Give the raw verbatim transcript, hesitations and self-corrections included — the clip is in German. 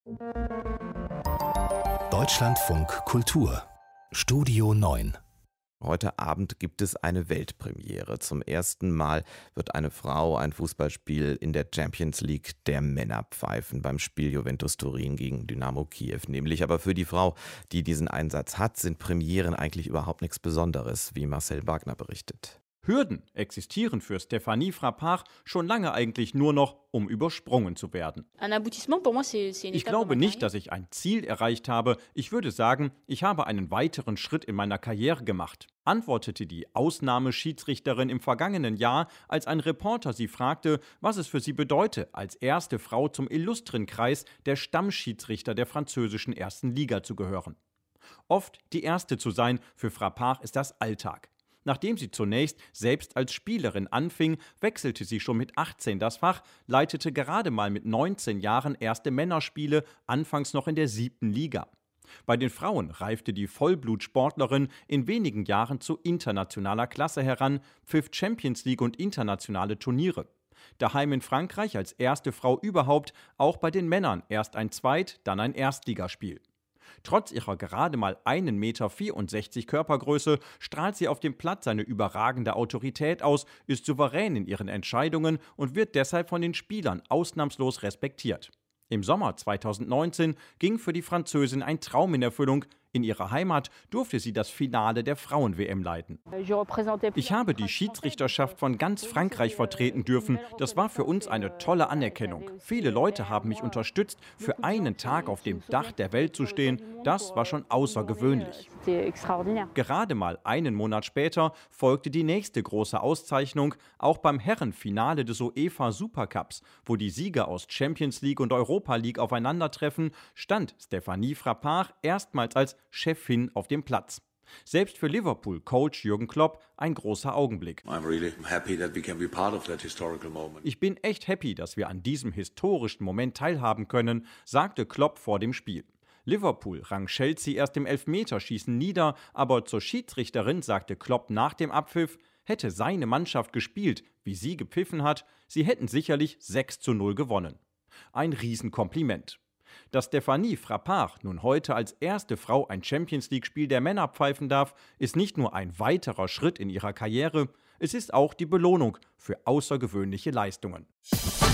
Deutschlandfunk Kultur Studio neun. Heute Abend gibt es eine Weltpremiere. Zum ersten Mal wird eine Frau ein Fußballspiel in der Champions League der Männer pfeifen, beim Spiel Juventus Turin gegen Dynamo Kiew nämlich. Aber für die Frau, die diesen Einsatz hat, sind Premieren eigentlich überhaupt nichts Besonderes, wie Marcel Wagner berichtet. Hürden existieren für Stéphanie Frappart schon lange eigentlich nur noch, um übersprungen zu werden. Ich glaube nicht, dass ich ein Ziel erreicht habe. Ich würde sagen, ich habe einen weiteren Schritt in meiner Karriere gemacht, antwortete die Ausnahmeschiedsrichterin im vergangenen Jahr, als ein Reporter sie fragte, was es für sie bedeute, als erste Frau zum illustren Kreis der Stammschiedsrichter der französischen ersten Liga zu gehören. Oft die Erste zu sein, für Frappart ist das Alltag. Nachdem sie zunächst selbst als Spielerin anfing, wechselte sie schon mit achtzehn das Fach, leitete gerade mal mit neunzehn Jahren erste Männerspiele, anfangs noch in der siebten Liga. Bei den Frauen reifte die Vollblutsportlerin in wenigen Jahren zu internationaler Klasse heran, pfiff Champions League und internationale Turniere. Daheim in Frankreich als erste Frau überhaupt, auch bei den Männern erst ein Zweit-, dann ein Erstligaspiel. Trotz ihrer gerade mal ein Meter vierundsechzig Körpergröße strahlt sie auf dem Platz eine überragende Autorität aus, ist souverän in ihren Entscheidungen und wird deshalb von den Spielern ausnahmslos respektiert. Im Sommer zweitausendneunzehn ging für die Französin ein Traum in Erfüllung. In ihrer Heimat durfte sie das Finale der Frauen-W M leiten. Ich habe die Schiedsrichterschaft von ganz Frankreich vertreten dürfen. Das war für uns eine tolle Anerkennung. Viele Leute haben mich unterstützt. Für einen Tag auf dem Dach der Welt zu stehen, das war schon außergewöhnlich. Gerade mal einen Monat später folgte die nächste große Auszeichnung, auch beim Herrenfinale des UEFA Supercups, wo die Sieger aus Champions League und Europa League aufeinandertreffen, stand Stéphanie Frappart erstmals als Chefin auf dem Platz. Selbst für Liverpool-Coach Jürgen Klopp ein großer Augenblick. Ich bin echt happy, dass wir an diesem historischen Moment teilhaben können, sagte Klopp vor dem Spiel. Liverpool rang Chelsea erst im Elfmeterschießen nieder, aber zur Schiedsrichterin sagte Klopp nach dem Abpfiff, hätte seine Mannschaft gespielt, wie sie gepfiffen hat, sie hätten sicherlich sechs zu null gewonnen. Ein Riesenkompliment. Dass Stéphanie Frappart nun heute als erste Frau ein Champions-League-Spiel der Männer pfeifen darf, ist nicht nur ein weiterer Schritt in ihrer Karriere, es ist auch die Belohnung für außergewöhnliche Leistungen.